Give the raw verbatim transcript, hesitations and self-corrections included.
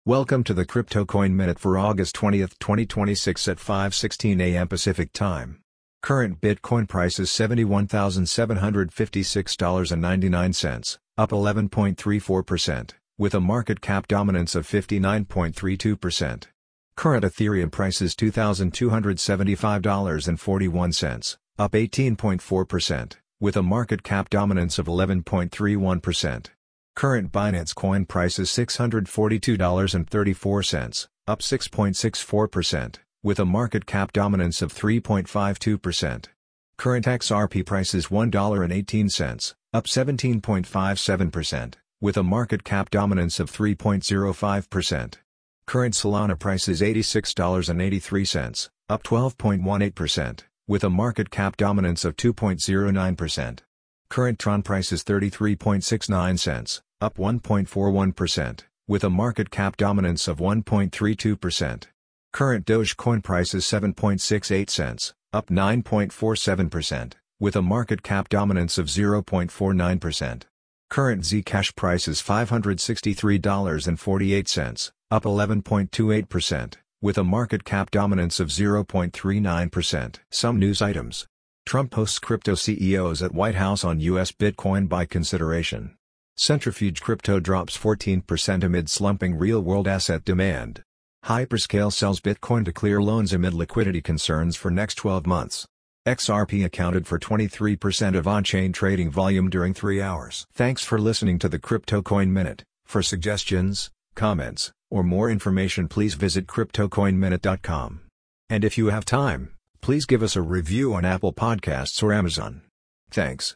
Welcome to the Crypto Coin Minute for August twentieth, twenty twenty-six at five sixteen a m Pacific Time. Current Bitcoin price is seventy-one thousand seven hundred fifty-six dollars and ninety-nine cents, up eleven point three four percent, with a market cap dominance of fifty-nine point three two percent. Current Ethereum price is two thousand two hundred seventy-five dollars and forty-one cents, up eighteen point four percent, with a market cap dominance of eleven point three one percent. Current Binance Coin price is six hundred forty-two dollars and thirty-four cents, up six point six four percent, with a market cap dominance of three point five two percent. Current X R P price is one dollar and eighteen cents, up seventeen point five seven percent, with a market cap dominance of three point zero five percent. Current Solana price is eighty-six dollars and eighty-three cents, up twelve point one eight percent, with a market cap dominance of two point zero nine percent. Current Tron price is thirty-three point six nine cents, up one point four one percent, with a market cap dominance of one point three two percent. Current Dogecoin price is seven point six eight cents, up nine point four seven percent, with a market cap dominance of zero point four nine percent. Current Zcash price is five hundred sixty-three dollars and forty-eight cents, up eleven point two eight percent, with a market cap dominance of zero point three nine percent. Some news items. Trump hosts crypto C E Os at White House on U S Bitcoin buy consideration. Centrifuge Crypto drops fourteen percent amid slumping real-world asset demand. Hyperscale sells Bitcoin to clear loans amid liquidity concerns for next twelve months. X R P accounted for twenty-three percent of on-chain trading volume during three hours. Thanks for listening to the Crypto Coin Minute. For suggestions, comments, or more information, please visit crypto coin minute dot com. And if you have time, please give us a review on Apple Podcasts or Amazon. Thanks.